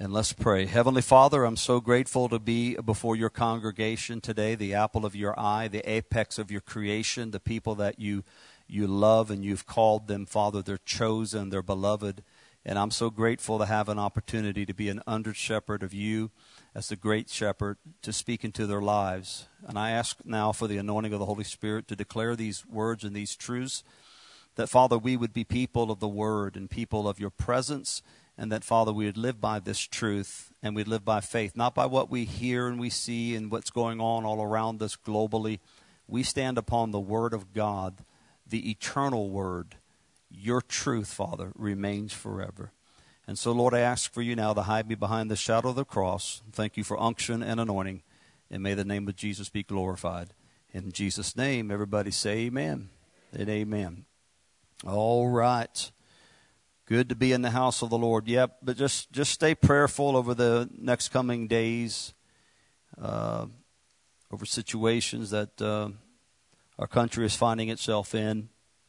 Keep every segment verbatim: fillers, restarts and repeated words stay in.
And let's pray. Heavenly Father, I'm so grateful to be before your congregation today, the apple of your eye, the apex of your creation, the people that you you love and you've called them, Father. They're chosen, they're beloved. And I'm so grateful to have an opportunity to be an under shepherd of you as the great shepherd to speak into their lives. And I ask now for the anointing of the Holy Spirit to declare these words and these truths, that, Father, we would be people of the word and people of your presence, and that, Father, we would live by this truth and we'd live by faith, not by what we hear and we see and what's going on all around us globally. We stand upon the word of God, the eternal word. Your truth, Father, remains forever. And so, Lord, I ask for you now to hide me behind the shadow of the cross. Thank you for unction and anointing, and may the name of Jesus be glorified. In Jesus' name, everybody say amen and amen. All right. Good to be in the house of the Lord. Yep, but just, just stay prayerful over the next coming days, uh, over situations that uh, our country is finding itself in.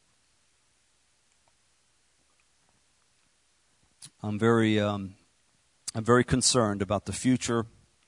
I'm very, um, I'm very concerned about the future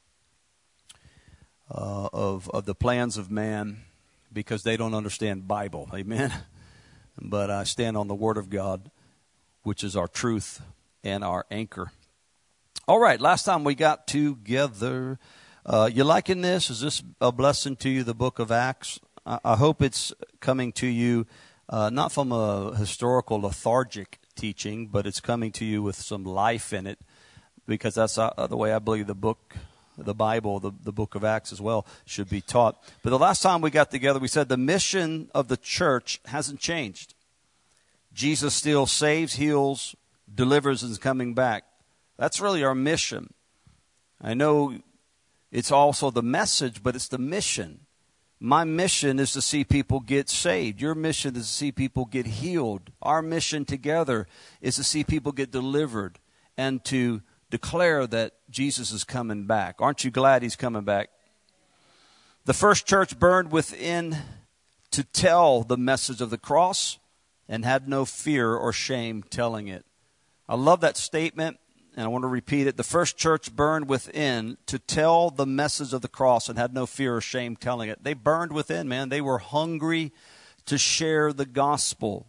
uh, of of the plans of man, because they don't understand Bible. Amen. But I stand on the Word of God, which is our truth and our anchor. All right, last time we got together. Uh, you liking this? Is this a blessing to you, the book of Acts? I, I hope it's coming to you uh, not from a historical lethargic teaching, but it's coming to you with some life in it, because that's uh, the way I believe the book, the Bible, the, the book of Acts as well, should be taught. But the last time we got together, we said the mission of the church hasn't changed. Jesus still saves, heals, delivers, and is coming back. That's really our mission. I know it's also the message, but it's the mission. My mission is to see people get saved. Your mission is to see people get healed. Our mission together is to see people get delivered and to declare that Jesus is coming back. Aren't you glad he's coming back? The first church burned within to tell the message of the cross and had no fear or shame telling it. I love that statement, and I want to repeat it. The first church burned within to tell the message of the cross and had no fear or shame telling it. They burned within, man. They were hungry to share the gospel.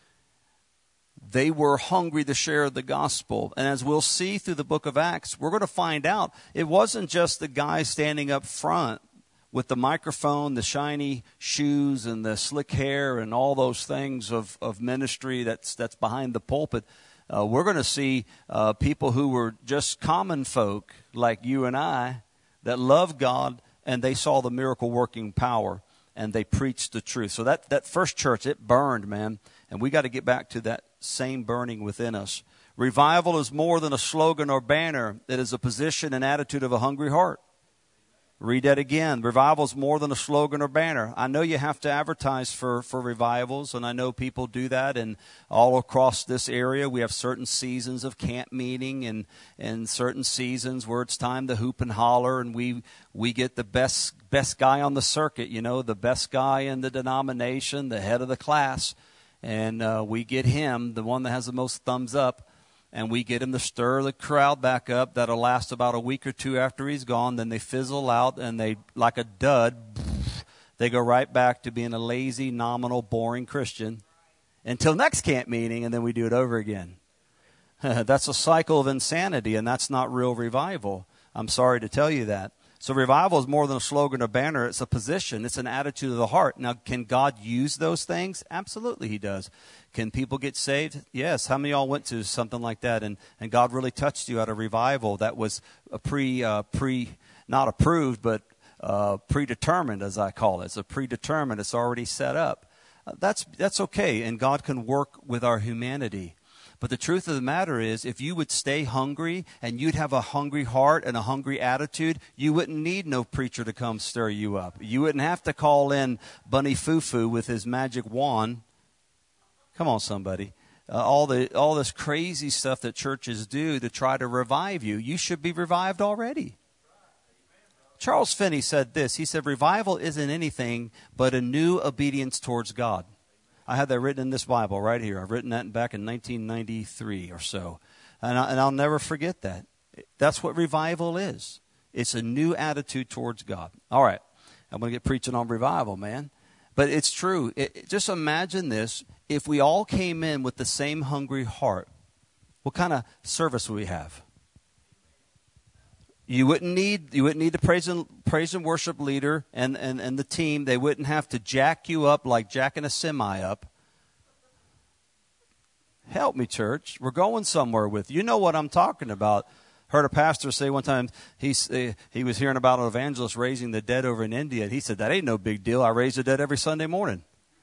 They were hungry to share the gospel. And as we'll see through the book of Acts, we're going to find out it wasn't just the guy standing up front with the microphone, the shiny shoes, and the slick hair, and all those things of, of ministry that's that's behind the pulpit. Uh, we're going to see uh, people who were just common folk like you and I that love God, and they saw the miracle working power, and they preached the truth. So that, that first church, it burned, man, and we got to get back to that same burning within us. Revival is more than a slogan or banner. It is a position and attitude of a hungry heart. Read that again. Revival is more than a slogan or banner. I know you have to advertise for, for revivals, and I know people do that. And all across this area, we have certain seasons of camp meeting and, and certain seasons where it's time to hoop and holler, and we we get the best best guy on the circuit, you know, the best guy in the denomination, the head of the class, and uh, we get him, the one that has the most thumbs up. And we get him to stir the crowd back up. That'll last about a week or two after he's gone. Then they fizzle out, and they, like a dud, they go right back to being a lazy, nominal, boring Christian until next camp meeting, and then we do it over again. That's a cycle of insanity, and that's not real revival. I'm sorry to tell you that. So revival is more than a slogan or banner. It's a position. It's an attitude of the heart. Now, can God use those things? Absolutely he does. Can people get saved? Yes. How many of y'all went to something like that, and, and God really touched you at a revival that was a pre, uh, pre not approved, but uh, predetermined, as I call it. It's a predetermined. It's already set up. Uh, that's that's okay, and God can work with our humanity. But the truth of the matter is, if you would stay hungry and you'd have a hungry heart and a hungry attitude, you wouldn't need no preacher to come stir you up. You wouldn't have to call in Bunny Foo-Foo with his magic wand. Come on, somebody. Uh, all the all this crazy stuff that churches do to try to revive you. You should be revived already. Charles Finney said this. He said, revival isn't anything but a new obedience towards God. I have that written in this Bible right here. I've written that back in nineteen ninety-three or so. And, I, and I'll never forget that. That's what revival is. It's a new attitude towards God. All right. I'm going to get preaching on revival, man. But it's true. It, just imagine this. If we all came in with the same hungry heart, what kind of service would we have? You wouldn't need you wouldn't need the praise and praise and worship leader and, and, and the team. They wouldn't have to jack you up like jacking a semi up. Help me, church. We're going somewhere with you. You know what I'm talking about. Heard a pastor say one time he uh, he was hearing about an evangelist raising the dead over in India, and he said, "That ain't no big deal. I raise the dead every Sunday morning."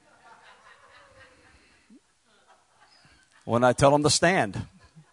When I tell them to stand.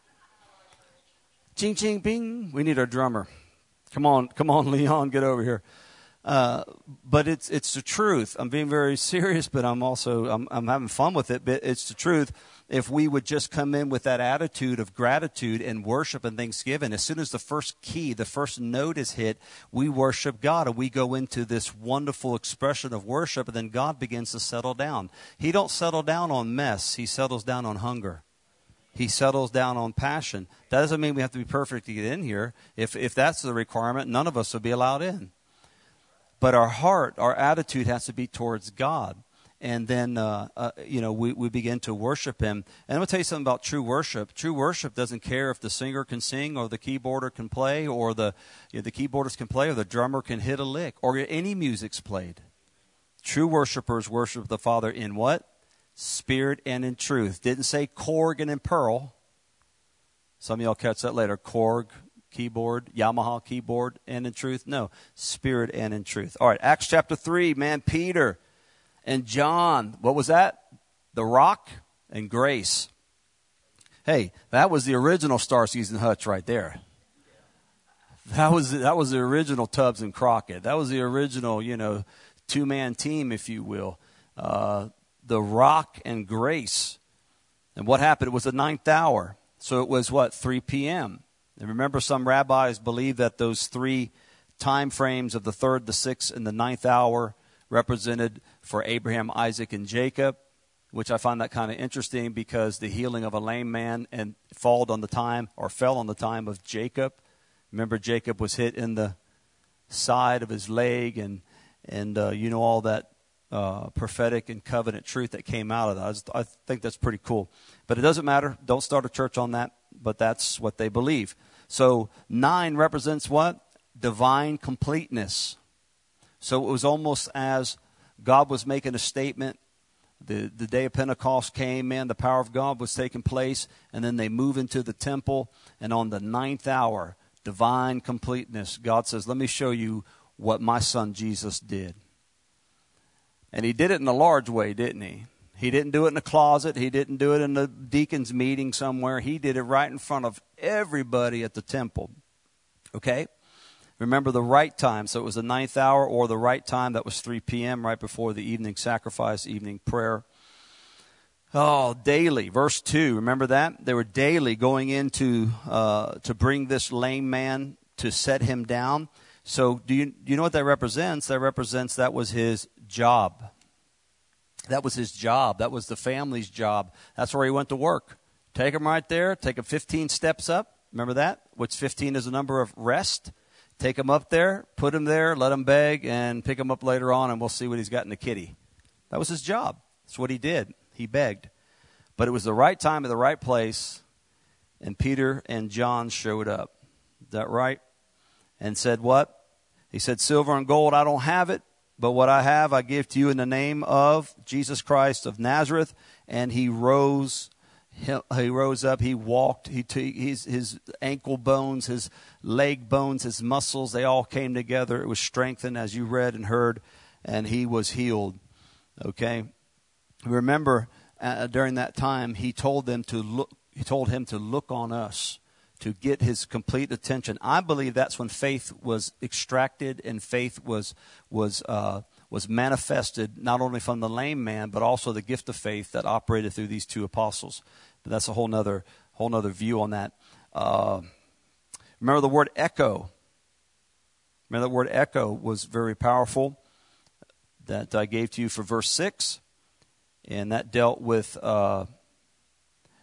Ching, ching, bing. We need our drummer. Come on, come on, Leon, get over here. Uh, but it's it's the truth. I'm being very serious, but I'm also I'm, I'm having fun with it. But it's the truth. If we would just come in with that attitude of gratitude and worship and thanksgiving, as soon as the first key, the first note is hit, we worship God, and we go into this wonderful expression of worship, and then God begins to settle down. He don't settle down on mess. He settles down on hunger. He settles down on passion. That doesn't mean we have to be perfect to get in here. If if that's the requirement, none of us will be allowed in. But our heart, our attitude has to be towards God. And then, uh, uh, you know, we, we begin to worship him. And I'm going to tell you something about true worship. True worship doesn't care if the singer can sing or the keyboarder can play or the, you know, the keyboardist can play or the drummer can hit a lick or any music's played. True worshipers worship the Father in what? Spirit and in truth. Didn't say Korg and in Pearl. Some of y'all catch that later. Korg, keyboard, Yamaha keyboard, and in truth. No, spirit and in truth. All right, Acts chapter three, man, Peter and John. What was that? The Rock and Grace. Hey, that was the original Starsky's and Hutch right there. That was that was the original Tubbs and Crockett. That was the original, you know, two-man team, if you will. Uh, the Rock and Grace. And what happened? It was the ninth hour. So it was, what, three p.m. And remember, some rabbis believe that those three time frames of the third, the sixth, and the ninth hour represented for Abraham, Isaac, and Jacob, which I find that kind of interesting because the healing of a lame man and fell on the time or fell on the time of Jacob. Remember, Jacob was hit in the side of his leg, and and uh, you know all that uh, prophetic and covenant truth that came out of that. I, just, I think that's pretty cool. But it doesn't matter. Don't start a church on that. But that's what they believe. So nine represents what? Divine completeness. So it was almost as God was making a statement. The, the day of Pentecost came in, the power of God was taking place, and then they move into the temple, and on the ninth hour, divine completeness, God says, let me show you what my son Jesus did. And he did it in a large way, didn't he? He didn't do it in a closet. He didn't do it in the deacon's meeting somewhere. He did it right in front of everybody at the temple. Okay? Remember the right time. So it was the ninth hour or the right time. That was three p.m. right before the evening sacrifice, evening prayer. Oh, daily. Verse two. Remember that? They were daily going into uh, to bring this lame man to set him down. So do you, do you know what that represents? That represents that was his job. That was his job. That was the family's job. That's where he went to work. Take him right there. Take him fifteen steps up. Remember that? Which fifteen is the number of rest. Take him up there, put him there, let him beg, and pick him up later on, and we'll see what he's got in the kitty. That was his job. That's what he did. He begged. But it was the right time at the right place, and Peter and John showed up. Is that right? And said what? He said, silver and gold, I don't have it. But what I have, I give to you in the name of Jesus Christ of Nazareth. And he rose, he, he rose up, he walked, he t- his, his ankle bones, his leg bones, his muscles, they all came together. It was strengthened, as you read and heard, and he was healed. Okay? Remember, uh, during that time, he told them to look, he told him to look on us, to get his complete attention. I believe that's when faith was extracted and faith was was uh, was manifested not only from the lame man, but also the gift of faith that operated through these two apostles. But that's a whole nother whole nother view on that. Uh, remember the word echo. Remember the word echo was very powerful. That I gave to you for verse six, and that dealt with. Uh,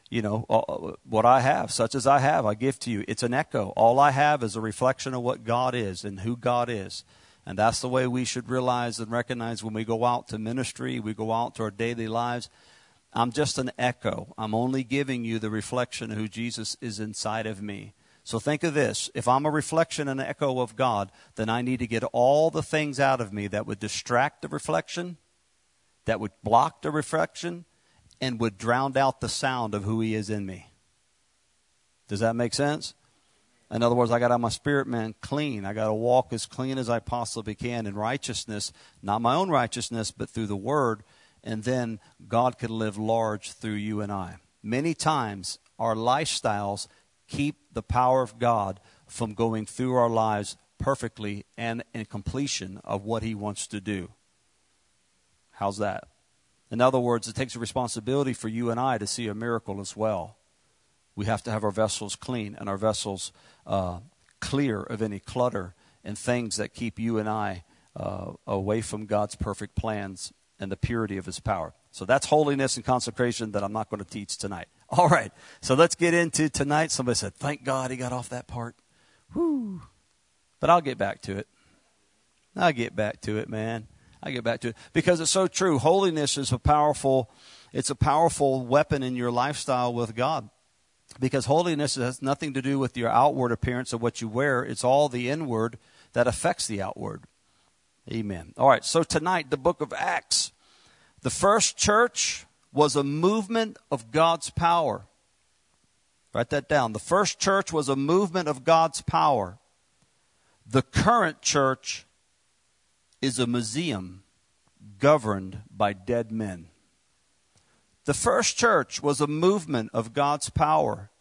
You know, what I have, such as I have, I give to you. It's an echo. All I have is a reflection of what God is and who God is. And that's the way we should realize and recognize when we go out to ministry, we go out to our daily lives. I'm just an echo. I'm only giving you the reflection of who Jesus is inside of me. So think of this. If I'm a reflection and an echo of God, then I need to get all the things out of me that would distract the reflection, that would block the reflection, and would drown out the sound of who he is in me. Does that make sense? In other words, I got to have my spirit man clean. I got to walk as clean as I possibly can in righteousness, not my own righteousness, but through the word. And then God can live large through you and I. Many times our lifestyles keep the power of God from going through our lives perfectly and in completion of what he wants to do. How's that? In other words, it takes a responsibility for you and I to see a miracle as well. We have to have our vessels clean and our vessels uh, clear of any clutter and things that keep you and I uh, away from God's perfect plans and the purity of his power. So that's holiness and consecration that I'm not going to teach tonight. All right, so let's get into tonight. Somebody said, thank God he got off that part. Whew. But I'll get back to it. I'll get back to it, man. I get back to it because it's so true. Holiness is a powerful, it's a powerful weapon in your lifestyle with God. Because holiness has nothing to do with your outward appearance of what you wear. It's all the inward that affects the outward. Amen. All right, so tonight, the book of Acts. The first church was a movement of God's power. Write that down. The first church was a movement of God's power. The current church is a museum governed by dead men. The first church was a movement of God's power.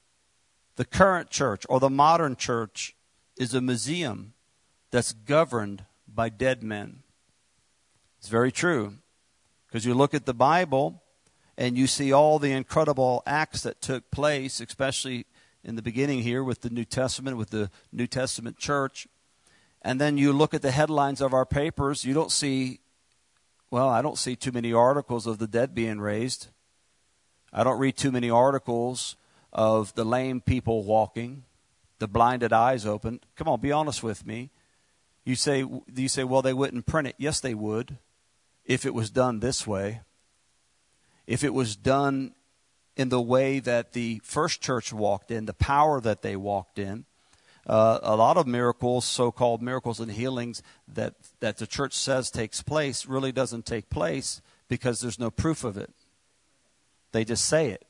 The current church, or the modern church, is a museum that's governed by dead men. It's very true. Because you look at the Bible and you see all the incredible acts that took place, especially in the beginning here with the New Testament, with the New Testament church. And then you look at the headlines of our papers, you don't see, well, I don't see too many articles of the dead being raised. I don't read too many articles of the lame people walking, the blinded eyes opened. Come on, be honest with me. You say, you say, well, they wouldn't print it. Yes, they would, if it was done this way. If it was done in the way that the first church walked in, the power that they walked in. Uh, a lot of miracles, so-called miracles and healings that, that the church says takes place really doesn't take place because there's no proof of it. They just say it.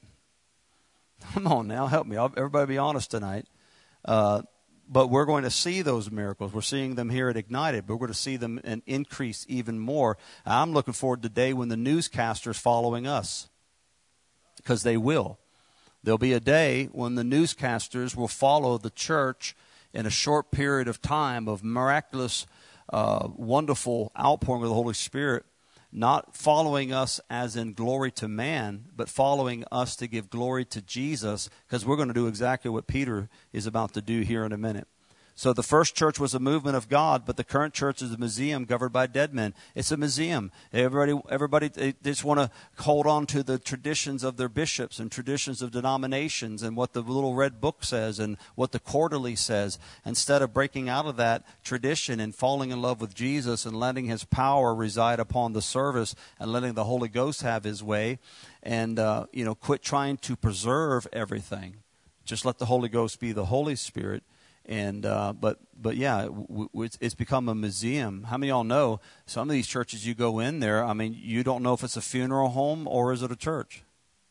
Come on now, help me. I'll, everybody be honest tonight. Uh, but we're going to see those miracles. We're seeing them here at Ignited, but we're going to see them and increase even more. I'm looking forward to the day when the newscasters following us, because they will. There'll be a day when the newscasters will follow the church in a short period of time of miraculous, uh, wonderful outpouring of the Holy Spirit, not following us as in glory to man, but following us to give glory to Jesus, because we're going to do exactly what Peter is about to do here in a minute. So the first church was a movement of God, but the current church is a museum governed by dead men. It's a museum. Everybody, everybody they just want to hold on to the traditions of their bishops and traditions of denominations and what the little red book says and what the quarterly says, instead of breaking out of that tradition and falling in love with Jesus and letting his power reside upon the service and letting the Holy Ghost have his way, and uh, you know, quit trying to preserve everything. Just let the Holy Ghost be the Holy Spirit. And uh, but but yeah, w- w- it's, it's become a museum. How many of y'all know some of these churches you go in there? I mean, you don't know if it's a funeral home or is it a church.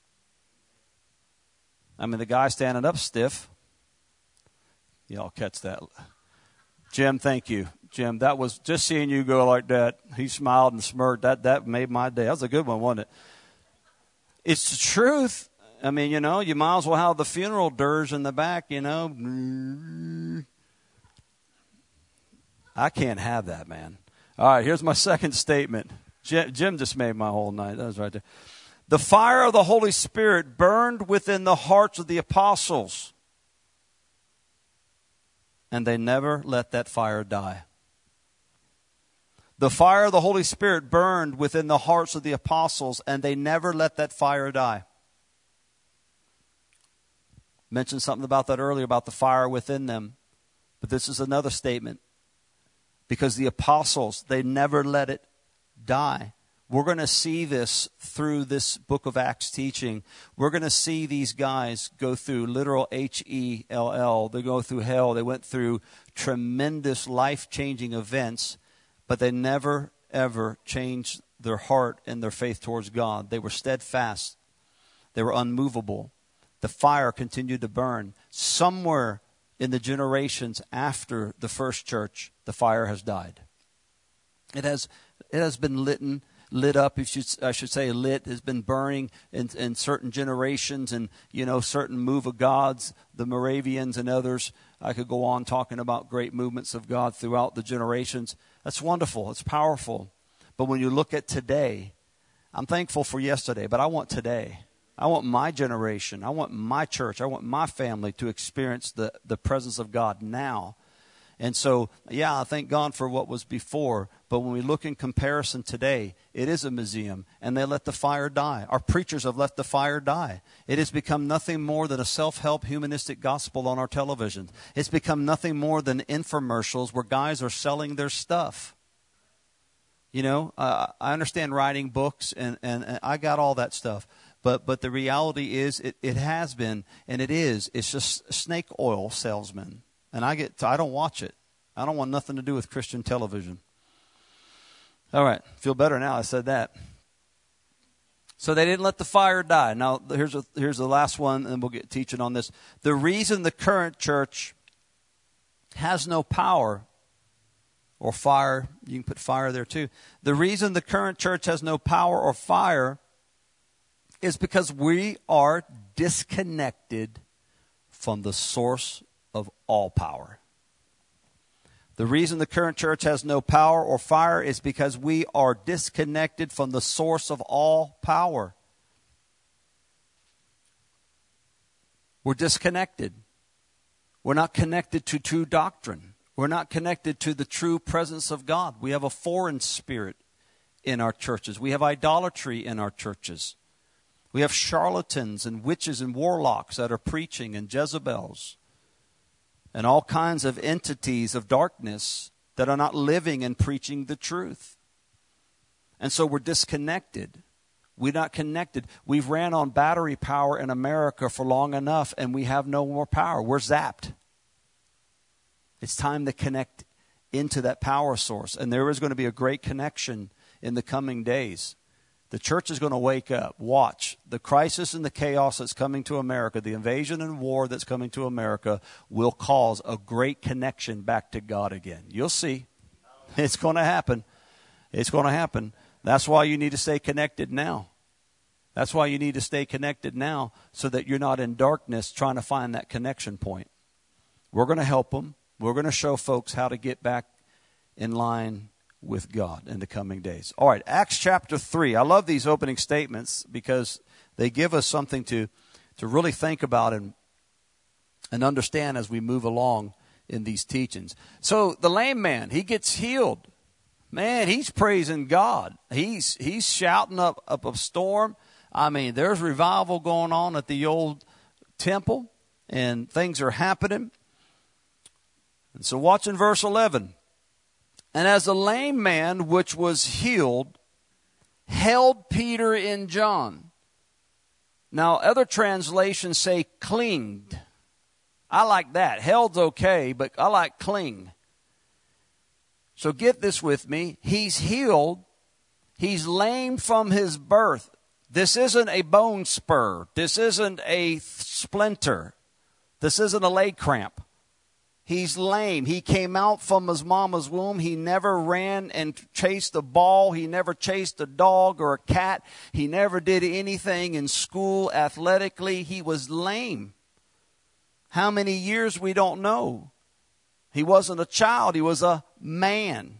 I mean, the guy standing up stiff. Y'all catch that? Jim, thank you, Jim. That was just seeing you go like that. He smiled and smirked. That that made my day. That was a good one, wasn't it? It's the truth. I mean, you know, you might as well have the funeral dirge in the back, you know. I can't have that, man. All right, here's my second statement. Jim just made my whole night. That was right there. The fire of the Holy Spirit burned within the hearts of the apostles, and they never let that fire die. The fire of the Holy Spirit burned within the hearts of the apostles, and they never let that fire die. Mentioned something about that earlier, about the fire within them. But this is another statement. Because the apostles, they never let it die. We're going to see this through this book of Acts teaching. We're going to see these guys go through literal H E L L. They go through hell. They went through tremendous life-changing events, but they never, ever changed their heart and their faith towards God. They were steadfast. They were unmovable. The fire continued to burn. Somewhere in the generations after the first church, the fire has died. It has, it has been lit and lit up, if you, I should say lit, has been burning in, in certain generations and, you know, certain move of gods, the Moravians and others. I could go on talking about great movements of God throughout the generations. That's wonderful. It's powerful. But when you look at today, I'm thankful for yesterday, but I want today. I want my generation. I want my church. I want my family to experience the, the presence of God now. And so, yeah, I thank God for what was before. But when we look in comparison today, it is a museum, and they let the fire die. Our preachers have let the fire die. It has become nothing more than a self-help humanistic gospel on our television. It's become nothing more than infomercials where guys are selling their stuff. You know, uh, I understand writing books, and, and, and I got all that stuff. But but the reality is it, it has been, and it is, it's just snake oil salesmen. And I get, to, I don't watch it. I don't want nothing to do with Christian television. All right, feel better now I said that. So they didn't let the fire die. Now here's a, here's the last one, and we'll get teaching on this. The reason the current church has no power or fire, you can put fire there too. The reason the current church has no power or fire is because we are disconnected from the source of all power. The reason the current church has no power or fire is because we are disconnected from the source of all power. We're disconnected. We're not connected to true doctrine. We're not connected to the true presence of God. We have a foreign spirit in our churches. We have idolatry in our churches. We have charlatans and witches and warlocks that are preaching, and Jezebels and all kinds of entities of darkness that are not living and preaching the truth. And so we're disconnected. We're not connected. We've ran on battery power in America for long enough, and we have no more power. We're zapped. It's time to connect into that power source. And there is going to be a great connection in the coming days. The church is going to wake up. Watch. The crisis and the chaos that's coming to America, the invasion and war that's coming to America, will cause a great connection back to God again. You'll see. It's going to happen. It's going to happen. That's why you need to stay connected now. That's why you need to stay connected now, so that you're not in darkness trying to find that connection point. We're going to help them. We're going to show folks how to get back in line with God in the coming days. All right, Acts chapter three. I love these opening statements because they give us something to, to really think about and, and understand as we move along in these teachings. So the lame man, he gets healed. Man, he's praising God. He's he's shouting up, up a storm. I mean, there's revival going on at the old temple, and things are happening. And so watch in verse eleven. And as the lame man which was healed held Peter and John. Now, other translations say clinged. I like that. Held's okay, but I like cling. So get this with me. He's healed. He's lame from his birth. This isn't a bone spur. This isn't a splinter. This isn't a leg cramp. He's lame. He came out from his mama's womb. He never ran and chased a ball. He never chased a dog or a cat. He never did anything in school athletically. He was lame. How many years, we don't know. He wasn't a child. He was a man.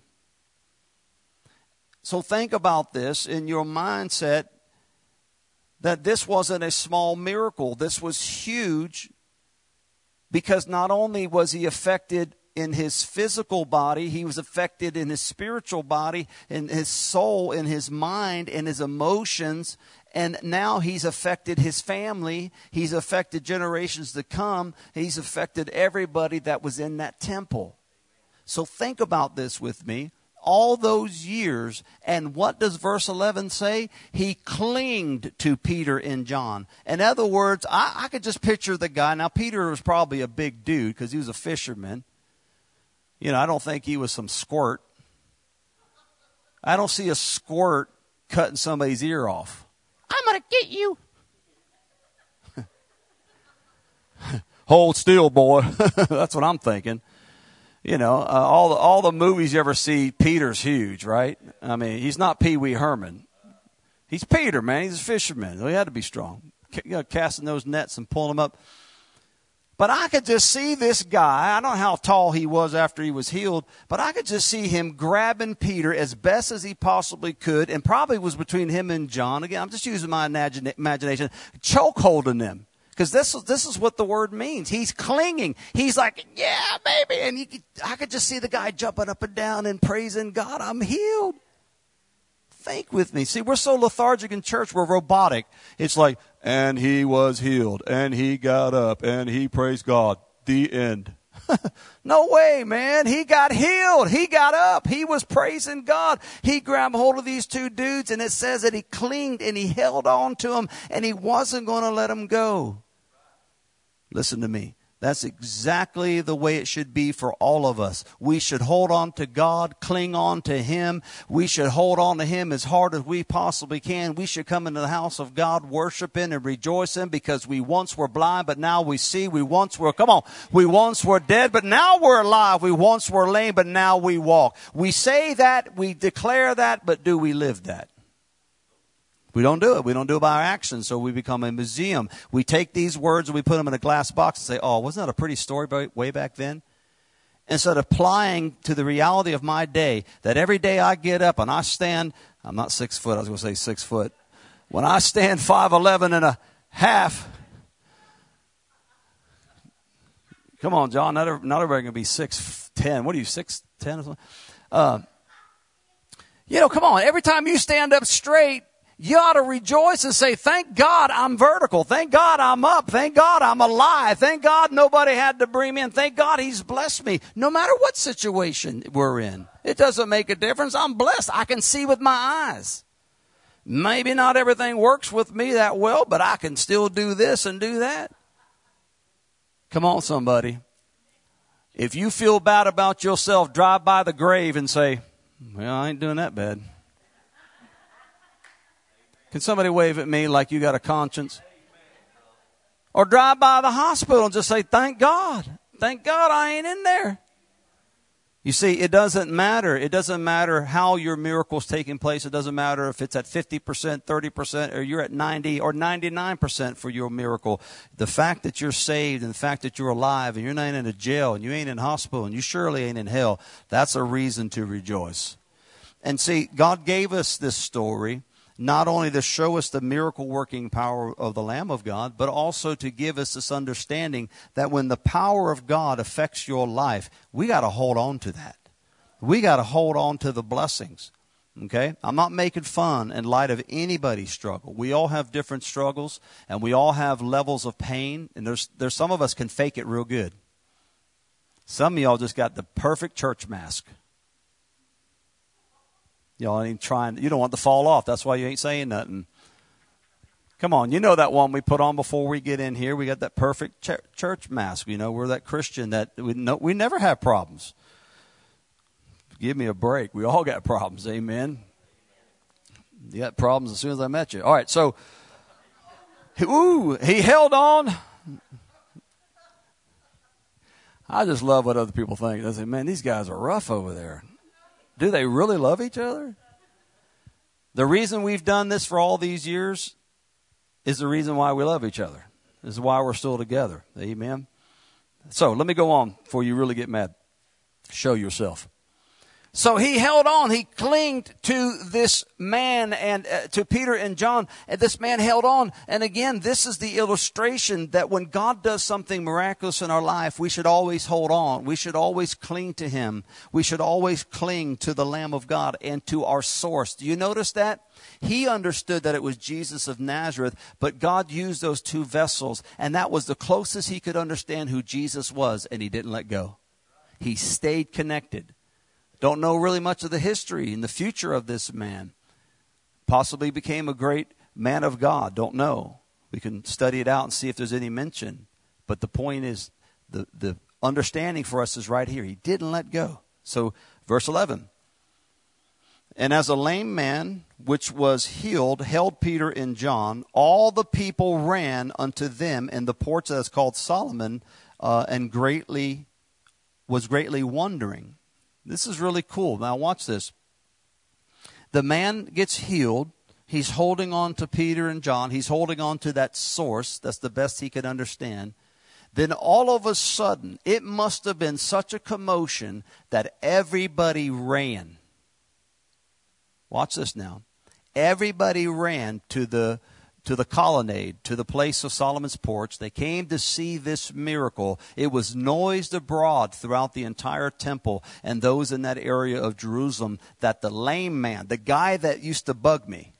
So think about this in your mindset, that this wasn't a small miracle. This was huge. Because not only was he affected in his physical body, he was affected in his spiritual body, in his soul, in his mind, in his emotions, And now he's affected his family. He's affected generations to come. He's affected everybody that was in that temple. So think about this with me. All those years, and what does verse eleven say? He clinged to Peter and John. In other words, I, I could just picture the guy. Now, Peter was probably a big dude because he was a fisherman. You know, I don't think he was some squirt. I don't see a squirt cutting somebody's ear off. I'm going to get you. Hold still, boy. That's what I'm thinking. You know, uh, all the, all the movies you ever see, Peter's huge, right? I mean, he's not Pee Wee Herman. He's Peter, man. He's a fisherman. So he had to be strong, C- you know, casting those nets and pulling them up. But I could just see this guy. I don't know how tall he was after he was healed, but I could just see him grabbing Peter as best as he possibly could, and probably was between him and John. Again, I'm just using my imagine, imagination, choke holding them. Because this is, this is what the word means. He's clinging. He's like, yeah, baby. And he, I could just see the guy jumping up and down and praising God. I'm healed. Think with me. See, we're so lethargic in church. We're robotic. It's like, and he was healed. And he got up. And he praised God. The end. No way, man. He got healed. He got up. He was praising God. He grabbed hold of these two dudes. And it says that he clinged and he held on to them. And he wasn't going to let them go. Listen to me. That's exactly the way it should be for all of us. We should hold on to God, cling on to Him. We should hold on to Him as hard as we possibly can. We should come into the house of God worshiping and rejoicing because we once were blind, but now we see. We once were, come on, we once were dead, but now we're alive. We once were lame, but now we walk. We say that, we declare that, but do we live that? We don't do it. We don't do it by our actions, so we become a museum. We take these words and we put them in a glass box and say, oh, wasn't that a pretty story way back then? Instead of applying to the reality of my day, that every day I get up and I stand, I'm not six foot, I was going to say six foot. When I stand five eleven and a half, come on, John, not, not everybody going to be six ten. What are you, six ten or something? Uh, you know, come on, every time you stand up straight, you ought to rejoice and say, thank God I'm vertical. Thank God I'm up. Thank God I'm alive. Thank God nobody had to bring me in. Thank God He's blessed me. No matter what situation we're in. It doesn't make a difference. I'm blessed. I can see with my eyes. Maybe not everything works with me that well, but I can still do this and do that. Come on, somebody. If you feel bad about yourself, drive by the grave and say, well, I ain't doing that bad. Can somebody wave at me like you got a conscience? Or drive by the hospital and just say, thank God. Thank God I ain't in there. You see, it doesn't matter. It doesn't matter how your miracle's taking place. It doesn't matter if it's at fifty percent, thirty percent, or you're at ninety or ninety-nine percent for your miracle. The fact that you're saved and the fact that you're alive and you're not in a jail and you ain't in hospital and you surely ain't in hell, that's a reason to rejoice. And see, God gave us this story not only to show us the miracle-working power of the Lamb of God, but also to give us this understanding that when the power of God affects your life, we got to hold on to that. We got to hold on to the blessings. Okay? I'm not making fun in light of anybody's struggle. We all have different struggles, and we all have levels of pain, and there's there's some of us can fake it real good. Some of y'all just got the perfect church mask. Y'all ain't trying, you don't want to fall off. That's why you ain't saying nothing. Come on, you know that one we put on before we get in here. We got that perfect ch- church mask. You know, we're that Christian that we know, we never have problems. Give me a break. We all got problems. Amen. You got problems as soon as I met you. All right, so, ooh, he held on. I just love what other people think. They say, man, these guys are rough over there. Do they really love each other? The reason we've done this for all these years is the reason why we love each other. This is why we're still together. Amen. So let me go on before you really get mad. Show yourself. So he held on. He clinged to this man and uh, to Peter and John. And this man held on. And again, this is the illustration that when God does something miraculous in our life, we should always hold on. We should always cling to him. We should always cling to the Lamb of God and to our source. Do you notice that? He understood that it was Jesus of Nazareth, but God used those two vessels. And that was the closest he could understand who Jesus was. And he didn't let go. He stayed connected. Don't know really much of the history and the future of this man. Possibly became a great man of God. Don't know. We can study it out and see if there's any mention. But the point is, the, the understanding for us is right here. He didn't let go. So, verse eleven. And as a lame man which was healed held Peter and John, all the people ran unto them in the porch that's called Solomon, uh, and greatly was greatly wondering. This is really cool. Now watch this. The man gets healed. He's holding on to Peter and John. He's holding on to that source. That's the best he could understand. Then all of a sudden, it must have been such a commotion that everybody ran. Watch this now. Everybody ran to the to the colonnade, to the place of Solomon's porch. They came to see this miracle. It was noised abroad throughout the entire temple and those in that area of Jerusalem that the lame man, the guy that used to bug me,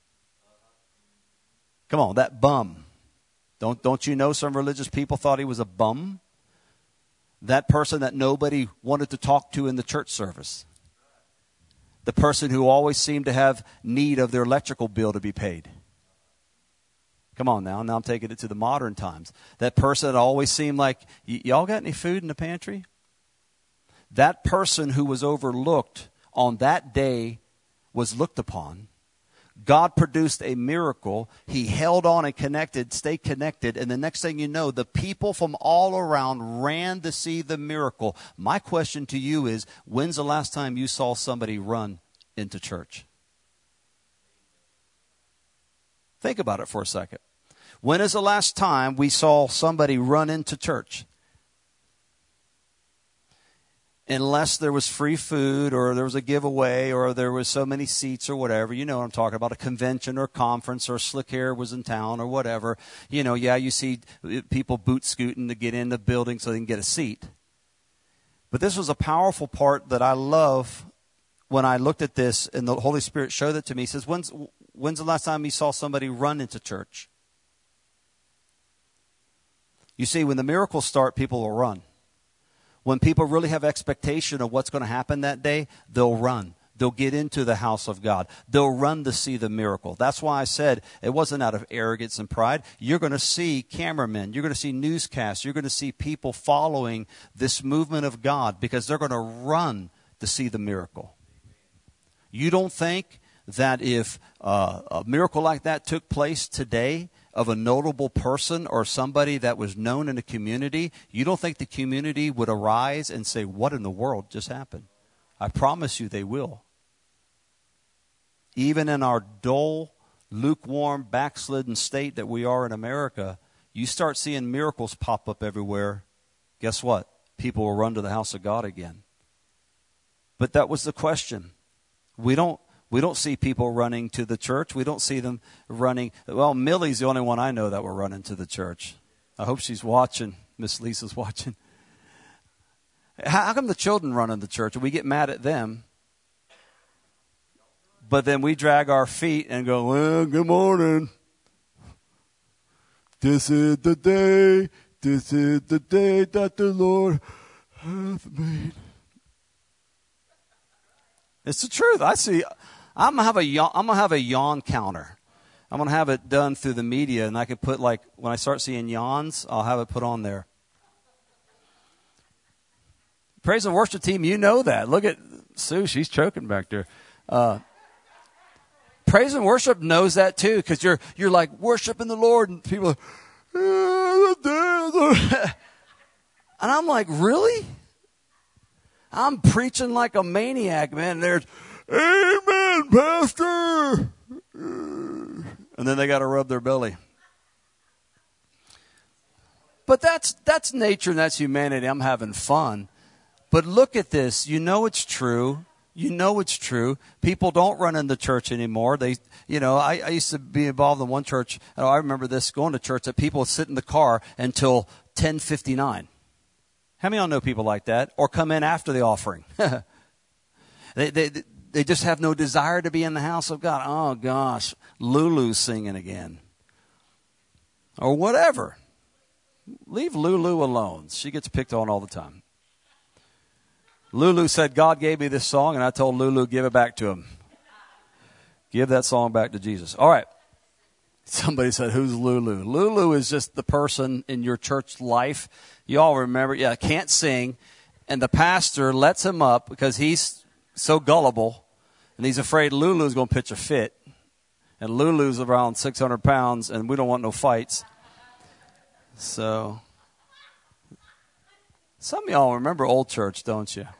come on, that bum. Don't, don't you know some religious people thought he was a bum? That person that nobody wanted to talk to in the church service. The person who always seemed to have need of their electrical bill to be paid. Come on now. Now I'm taking it to the modern times. That person that always seemed like, y'all got any food in the pantry? That person who was overlooked on that day was looked upon. God produced a miracle. He held on and connected, stayed connected. And the next thing you know, the people from all around ran to see the miracle. My question to you is, when's the last time you saw somebody run into church? Think about it for a second. When is the last time we saw somebody run into church? Unless there was free food or there was a giveaway or there was so many seats or whatever. You know what I'm talking about, a convention or conference or Slick Hair was in town or whatever. You know, yeah, you see people boot scooting to get in the building so they can get a seat. But this was a powerful part that I love when I looked at this and the Holy Spirit showed it to me. He says, when's, when's the last time you saw somebody run into church? You see, when the miracles start, people will run. When people really have expectation of what's going to happen that day, they'll run. They'll get into the house of God. They'll run to see the miracle. That's why I said it wasn't out of arrogance and pride. You're going to see cameramen. You're going to see newscasts. You're going to see people following this movement of God because they're going to run to see the miracle. You don't think that if uh, a miracle like that took place today of a notable person or somebody that was known in the community, you don't think the community would arise and say, what in the world just happened? I promise you they will. Even in our dull, lukewarm, backslidden state that we are in America, you start seeing miracles pop up everywhere. Guess what? People will run to the house of God again. But that was the question. We don't We don't see people running to the church. We don't see them running. Well, Millie's the only one I know that will run into the church. I hope she's watching. Miss Lisa's watching. How come the children run in the church and we get mad at them? But then we drag our feet and go, well, good morning. This is the day, this is the day that the Lord hath made. It's the truth. I see. I'm gonna have a yawn, I'm gonna have a yawn counter. I'm gonna have it done through the media, and I could put like when I start seeing yawns, I'll have it put on there. Praise and worship team, you know that. Look at Sue; she's choking back there. Uh, praise and worship knows that too, because you're you're like worshiping the Lord, and people are, and I'm like, really? I'm preaching like a maniac, man. There's amen, Pastor. And then they got to rub their belly. But that's that's nature and that's humanity. I'm having fun. But look at this. You know it's true. You know it's true. People don't run into church anymore. They, you know, I, I used to be involved in one church. And I remember this, going to church, that people would sit in the car until ten fifty-nine. How many of y'all know people like that? Or come in after the offering. they, they, they just have no desire to be in the house of God. Oh, gosh, Lulu's singing again. Or whatever. Leave Lulu alone. She gets picked on all the time. Lulu said, God gave me this song, and I told Lulu, give it back to him. Give that song back to Jesus. All right. Somebody said, who's Lulu? Lulu is just the person in your church life. You all remember, yeah, can't sing, and the pastor lets him up because he's so gullible, and he's afraid Lulu's going to pitch a fit. And Lulu's around six hundred pounds, and we don't want no fights. So, some of y'all remember old church, don't you?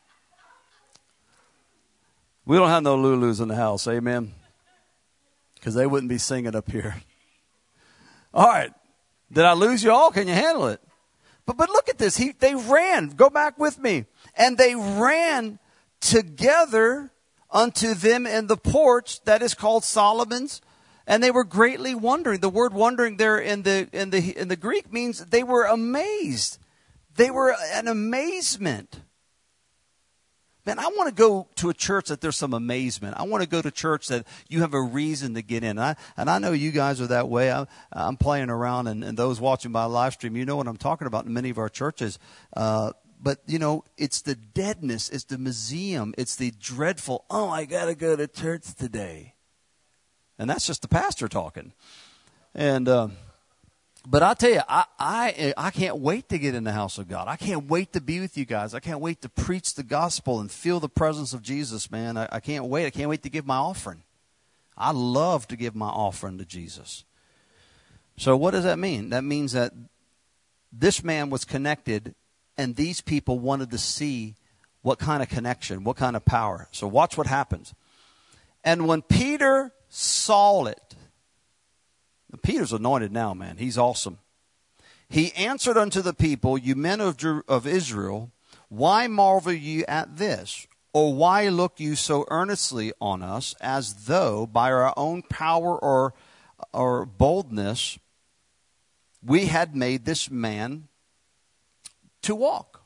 We don't have no Lulus in the house, amen? Because they wouldn't be singing up here. All right. Did I lose you all? Can you handle it? But but look at this. He They ran. Go back with me. And they ran together unto them in the porch that is called Solomon's. And they were greatly wondering. The word wondering there in the in the in the Greek means they were amazed. They were an amazement. Man, I want to go to a church that there's some amazement. I want to go to church that you have a reason to get in. And I, and I know you guys are that way. I, I'm playing around, and, and those watching by live stream, you know what I'm talking about in many of our churches. Uh, but, you know, it's the deadness. It's the museum. It's the dreadful, oh, I got to go to church today. And that's just the pastor talking. And uh, but I'll tell you, I, I I can't wait to get in the house of God. I can't wait to be with you guys. I can't wait to preach the gospel and feel the presence of Jesus, man. I, I can't wait. I can't wait to give my offering. I love to give my offering to Jesus. So what does that mean? That means that this man was connected, and these people wanted to see what kind of connection, what kind of power. So watch what happens. And when Peter saw it, Peter's anointed now, man. He's awesome. He answered unto the people, you men of, Jer- of Israel, why marvel ye at this? Or why look you so earnestly on us, as though by our own power or, or boldness we had made this man to walk?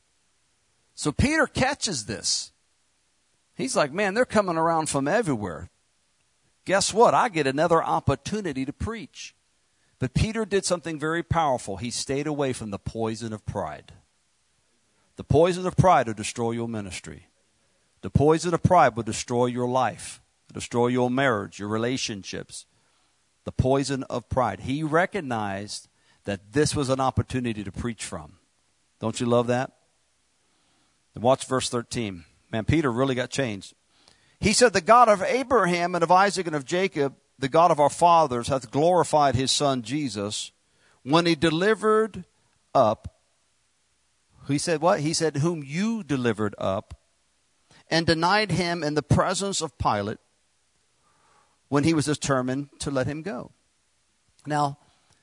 So Peter catches this. He's like, man, they're coming around from everywhere. Guess what? I get another opportunity to preach. But Peter did something very powerful. He stayed away from the poison of pride. The poison of pride will destroy your ministry. The poison of pride will destroy your life, destroy your marriage, your relationships. The poison of pride. He recognized that this was an opportunity to preach from. Don't you love that? And watch verse thirteen. Man, Peter really got changed. He said, the God of Abraham and of Isaac and of Jacob, the God of our fathers, hath glorified his son Jesus, when he delivered up, he said what? He said, whom you delivered up, and denied him in the presence of Pilate, when he was determined to let him go. Now,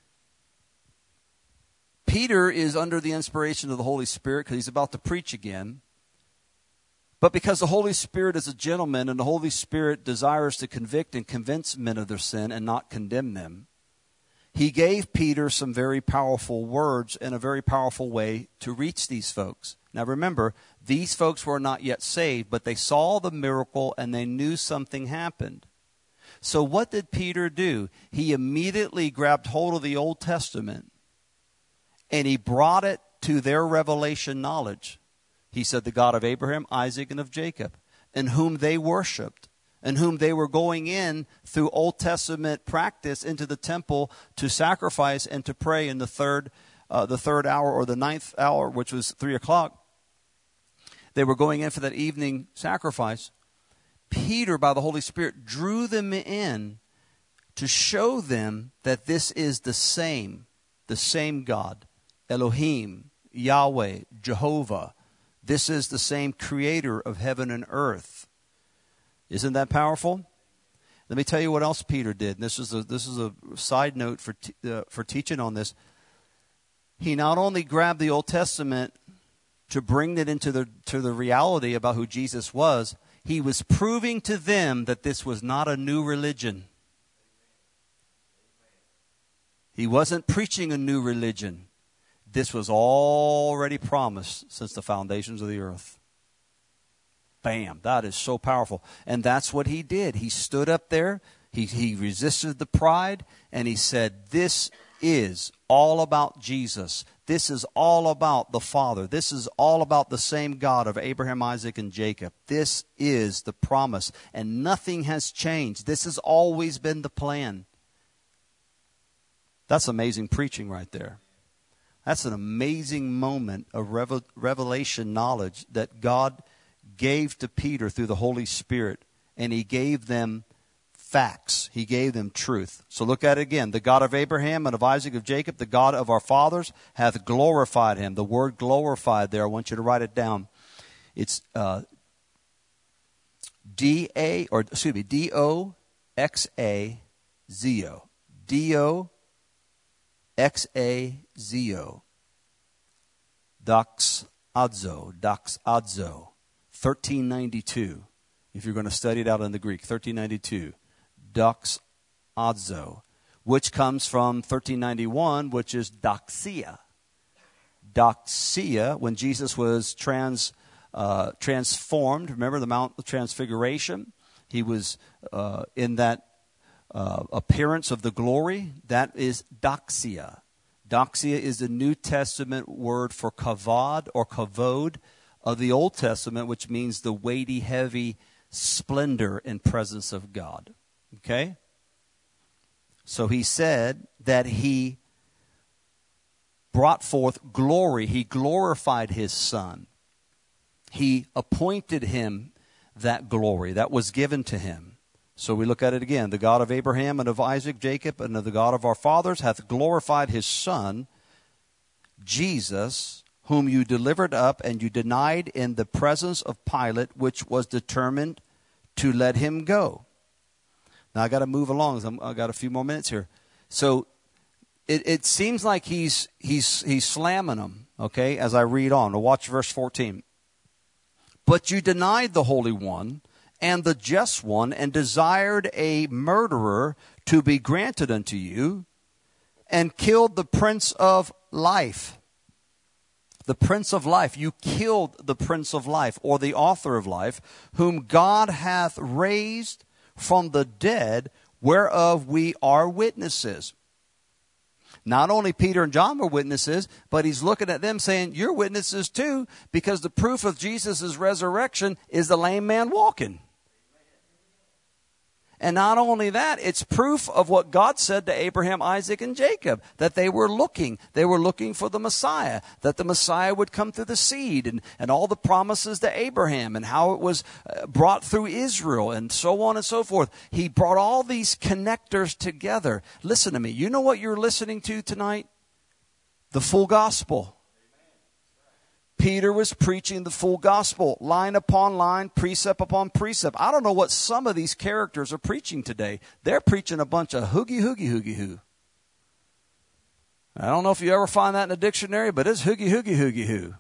Peter is under the inspiration of the Holy Spirit because he's about to preach again. But because the Holy Spirit is a gentleman, and the Holy Spirit desires to convict and convince men of their sin and not condemn them, he gave Peter some very powerful words in a very powerful way to reach these folks. Now remember, these folks were not yet saved, but they saw the miracle and they knew something happened. So what did Peter do? He immediately grabbed hold of the Old Testament and he brought it to their revelation knowledge. He said, the God of Abraham, Isaac, and of Jacob, in whom they worshiped, in whom they were going in through Old Testament practice into the temple to sacrifice and to pray in the third, uh, the third hour or the ninth hour, which was three o'clock. They were going in for that evening sacrifice. Peter, by the Holy Spirit, drew them in to show them that this is the same, the same God, Elohim, Yahweh, Jehovah. This is the same creator of heaven and earth. Isn't that powerful? Let me tell you what else Peter did. This is a, this is a side note for, uh, for teaching on this. He not only grabbed the Old Testament to bring it into the to the reality about who Jesus was, he was proving to them that this was not a new religion. He wasn't preaching a new religion. This was already promised since the foundations of the earth. Bam, that is so powerful. And that's what he did. He stood up there, he, he resisted the pride, and he said, this is all about Jesus. This is all about the Father. This is all about the same God of Abraham, Isaac, and Jacob. This is the promise, and nothing has changed. This has always been the plan. That's amazing preaching right there. That's an amazing moment of revel- revelation knowledge that God gave to Peter through the Holy Spirit, and he gave them facts. He gave them truth. So look at it again. The God of Abraham and of Isaac of Jacob, the God of our fathers, hath glorified him. The word glorified there, I want you to write it down. It's uh, D A or excuse me, D O X A Z O. D O X A Z O. Dox adzo. Dox adzo. thirteen ninety-two. If you're going to study it out in the Greek, thirteen ninety-two. Dox adzo, which comes from thirteen ninety-one, which is doxia. Doxia, when Jesus was trans uh, transformed, remember the Mount of Transfiguration? He was uh, in that uh, appearance of the glory. That is doxia. Doxia is the New Testament word for kavod or kavod of the Old Testament, which means the weighty, heavy splendor and presence of God. Okay? So he said that he brought forth glory. He glorified his Son. He appointed him that glory that was given to him. So we look at it again. The God of Abraham and of Isaac, Jacob, and of the God of our fathers hath glorified his Son, Jesus, whom you delivered up and you denied in the presence of Pilate, which was determined to let him go. Now, I got to move along. I've got a few more minutes here. So it, it seems like he's he's he's slamming them, okay, as I read on. Now watch verse fourteen. But you denied the Holy One and the Just One, and desired a murderer to be granted unto you, and killed the Prince of Life. The Prince of Life. You killed the Prince of Life, or the author of life, whom God hath raised from the dead, whereof we are witnesses. Not only Peter and John were witnesses, but he's looking at them saying, you're witnesses too, because the proof of Jesus' resurrection is the lame man walking. And not only that, it's proof of what God said to Abraham, Isaac, and Jacob, that they were looking. They were looking for the Messiah, that the Messiah would come through the seed, and, and all the promises to Abraham, and how it was brought through Israel, and so on and so forth. He brought all these connectors together. Listen to me. You know what you're listening to tonight? The full gospel. Peter was preaching the full gospel, line upon line, precept upon precept. I don't know what some of these characters are preaching today. They're preaching a bunch of hoogie, hoogie, hoogie, hoo. I don't know if you ever find that in a dictionary, but it's hoogie, hoogie, hoogie, hoo.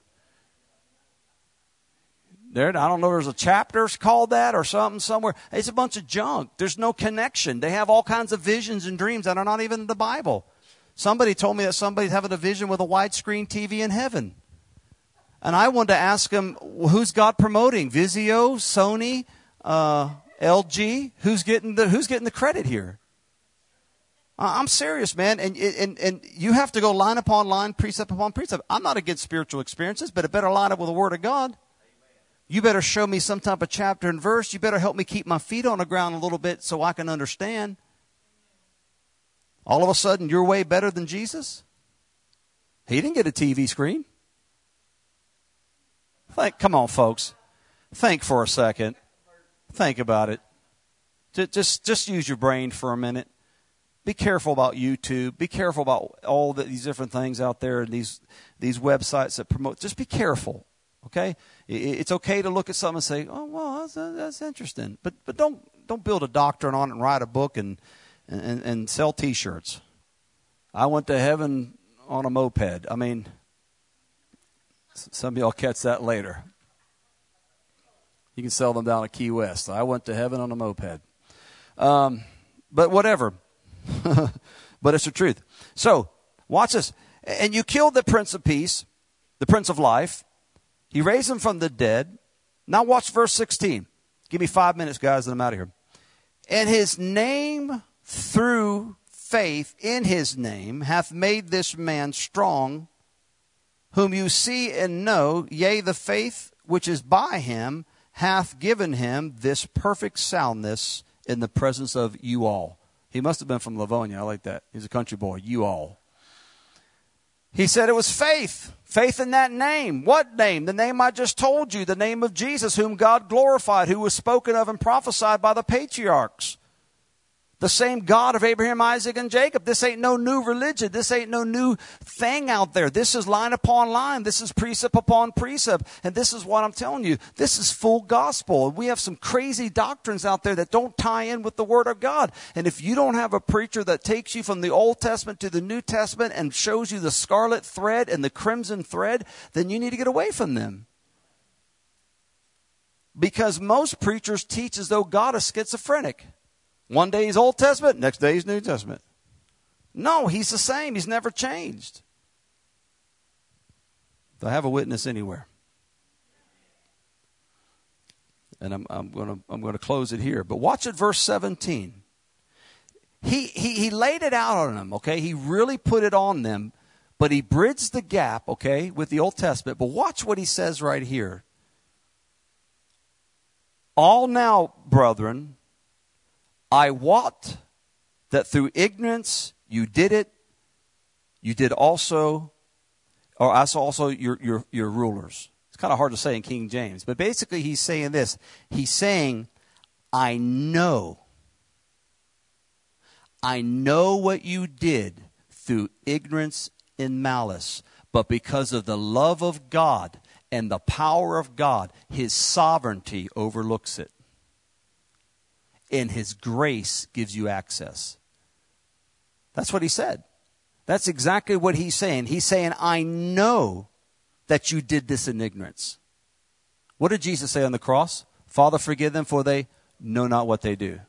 There, I don't know, there's a chapter called that or something somewhere. It's a bunch of junk. There's no connection. They have all kinds of visions and dreams that are not even in the Bible. Somebody told me that somebody's having a vision with a widescreen T V in heaven. And I wanted to ask him, who's God promoting? Vizio, Sony, uh, L G? Who's getting the Who's getting the credit here? Uh, I'm serious, man. And, and and you have to go line upon line, precept upon precept. I'm not against spiritual experiences, but it better line up with the Word of God. You better show me some type of chapter and verse. You better help me keep my feet on the ground a little bit so I can understand. All of a sudden, you're way better than Jesus? He didn't get a T V screen. Think, come on, folks. Think for a second. Think about it. Just, just, just use your brain for a minute. Be careful about YouTube. Be careful about all the, these different things out there and these these websites that promote. Just be careful, okay? It, it's okay to look at something and say, "Oh, well, that's, that's interesting," but but don't don't build a doctrine on it and write a book and and, and sell T-shirts. I went to heaven on a moped. I mean. Some of y'all catch that later. You can sell them down at Key West. I went to heaven on a moped. Um, but whatever. But it's the truth. So, watch this. And you killed the Prince of Peace, the Prince of Life. He raised him from the dead. Now watch verse sixteen. Give me five minutes, guys, and I'm out of here. And his name, through faith in his name, hath made this man strong, whom you see and know, yea, the faith which is by him hath given him this perfect soundness in the presence of you all. He must have been from Livonia. I like that. He's a country boy. You all. He said it was faith. Faith in that name. What name? The name I just told you. The name of Jesus, whom God glorified, who was spoken of and prophesied by the patriarchs. The same God of Abraham, Isaac, and Jacob. This ain't no new religion. This ain't no new thing out there. This is line upon line. This is precept upon precept. And this is what I'm telling you. This is full gospel. We have some crazy doctrines out there that don't tie in with the Word of God. And if you don't have a preacher that takes you from the Old Testament to the New Testament and shows you the scarlet thread and the crimson thread, then you need to get away from them. Because most preachers teach as though God is schizophrenic. One day he's Old Testament, next day he's New Testament. No, he's the same. He's never changed. Do I have a witness anywhere? And I'm, I'm going to I'm going to close it here. But watch at verse seventeen. He, he, he laid it out on them, okay? He really put it on them. But he bridged the gap, okay, with the Old Testament. But watch what he says right here. All now, brethren, I wot that through ignorance you did it. You did also, or as also your, your, your rulers. It's kind of hard to say in King James. But basically he's saying this. He's saying, I know. I know what you did through ignorance and malice. But because of the love of God and the power of God, his sovereignty overlooks it. And his grace gives you access. That's what he said. That's exactly what he's saying. He's saying, I know that you did this in ignorance. What did Jesus say on the cross? Father, forgive them, for they know not what they do.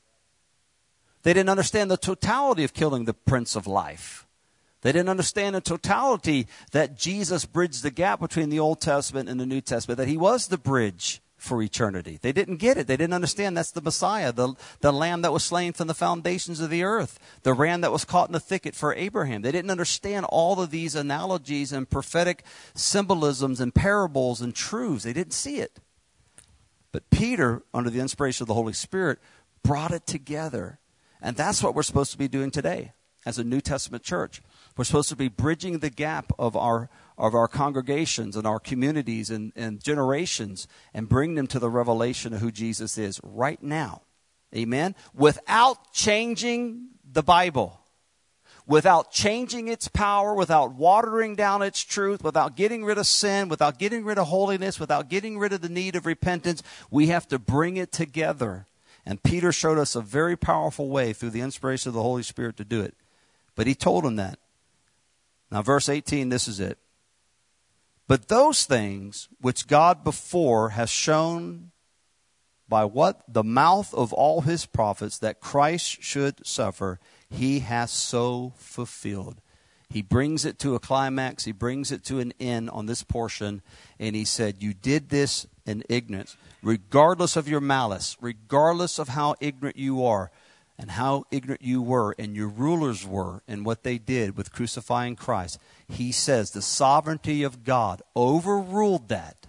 They didn't understand the totality of killing the Prince of Life. They didn't understand the totality that Jesus bridged the gap between the Old Testament and the New Testament, that he was the bridge for eternity. They didn't get it. They didn't understand that's the Messiah, the, the lamb that was slain from the foundations of the earth, the ram that was caught in the thicket for Abraham. They didn't understand all of these analogies and prophetic symbolisms and parables and truths. They didn't see it. But Peter, under the inspiration of the Holy Spirit, brought it together. And that's what we're supposed to be doing today as a New Testament church. We're supposed to be bridging the gap of our of our congregations and our communities and, and generations and bring them to the revelation of who Jesus is right now. Amen? Without changing the Bible. Without changing its power, without watering down its truth, without getting rid of sin, without getting rid of holiness, without getting rid of the need of repentance, we have to bring it together. And Peter showed us a very powerful way through the inspiration of the Holy Spirit to do it. But he told them that. Now, verse eighteen, this is it. But those things which God before has shown by what? The mouth of all his prophets that Christ should suffer, he has so fulfilled. He brings it to a climax. He brings it to an end on this portion. And he said, you did this in ignorance, regardless of your malice, regardless of how ignorant you are and how ignorant you were and your rulers were and what they did with crucifying Christ. He says the sovereignty of God overruled that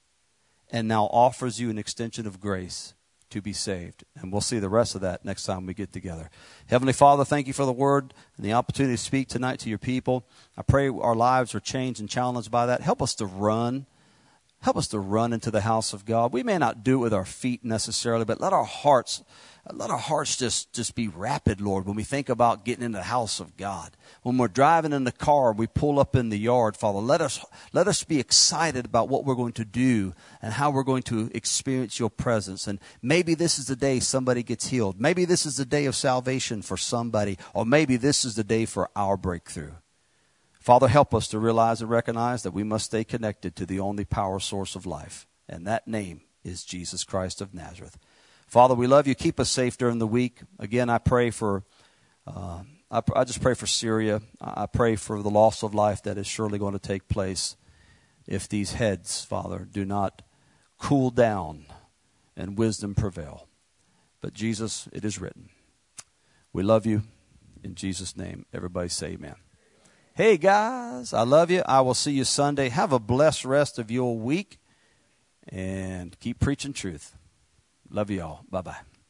and now offers you an extension of grace to be saved. And we'll see the rest of that next time we get together. Heavenly Father, thank you for the word and the opportunity to speak tonight to your people. I pray our lives are changed and challenged by that. Help us to run. Help us to run into the house of God. We may not do it with our feet necessarily, but let our hearts, let our hearts just, just be rapid, Lord, when we think about getting into the house of God. When we're driving in the car, we pull up in the yard, Father, let us, let us be excited about what we're going to do and how we're going to experience your presence. And maybe this is the day somebody gets healed. Maybe this is the day of salvation for somebody, or maybe this is the day for our breakthrough. Father, help us to realize and recognize that we must stay connected to the only power source of life, and that name is Jesus Christ of Nazareth. Father, we love you. Keep us safe during the week. Again, I pray for, uh, I, I just pray for Syria. I pray for the loss of life that is surely going to take place if these heads, Father, do not cool down and wisdom prevail. But Jesus, it is written. We love you. In Jesus' name, everybody say amen. Hey, guys, I love you. I will see you Sunday. Have a blessed rest of your week, and keep preaching truth. Love you all. Bye-bye.